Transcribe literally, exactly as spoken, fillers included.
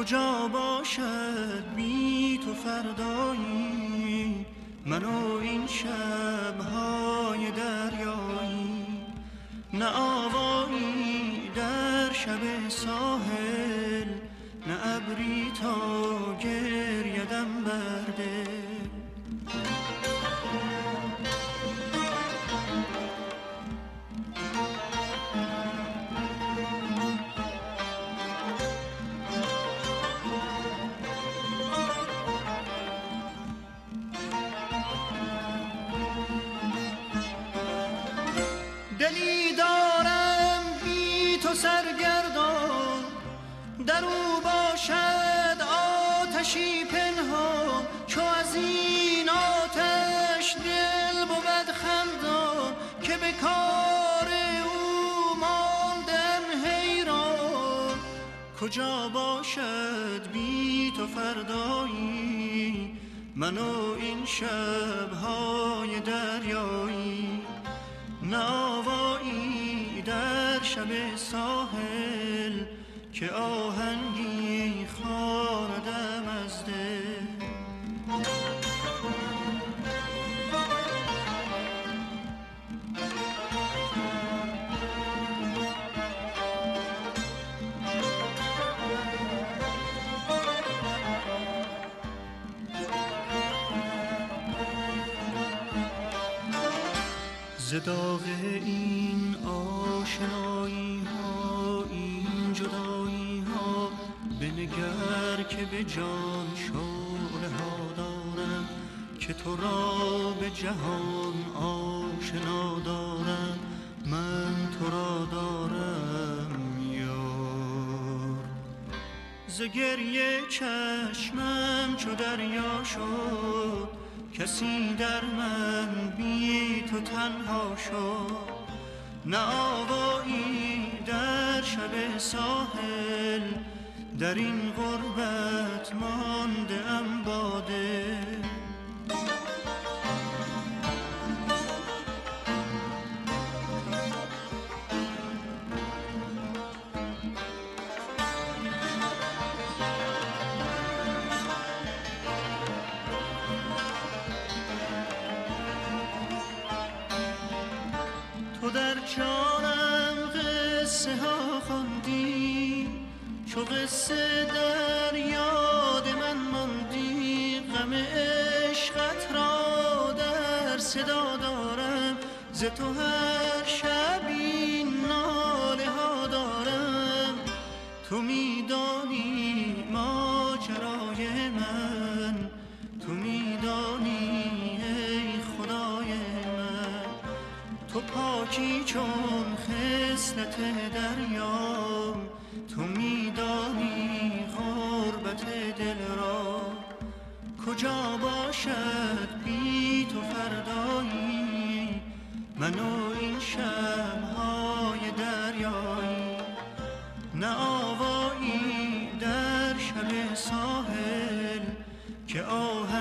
کجا باشد بی تو فردایی، من و این شب‌های دریایی. نه آوایی در شب ساحل، نه ابری تا گریدم بر دل. دلی دارم بی تو سرگردان، در او باشد آتشی پنهان. چو از این آتش دل بود خندان، که به کار او ماندم حیران. کجا باشد بی تو فردایی، من و این شب‌های دریایی. نه آوایی در شب ساحل، که آهنگی خواندم از دل. ز داغ این آشنایی ها، این جدایی ها، بنگر که به جان شعله ها دارم. که تو را به جهان آشنا دارم، من تو را دارم یار. ز گریه چشمم چو دریا شد، کسی در من بی تو تنها شد. نه آوایی در شب ساحل، در این غربت مانده ام با دل. تو در جانم قصه ها خواندی، چو قصه در یاد من ماندی. غم عشقت را در صدا دارم، ز تو هر شب این ناله ها دارم. تو میدانی ماجرای من، تو میدانی ای خدای من. تو پاکی چون خصلت دریا، تو میدانی غربت دل را. کجا باشد بی تو فردایی، من و این شب‌های دریایی. نه آوایی در شب ساحل، که آهنگ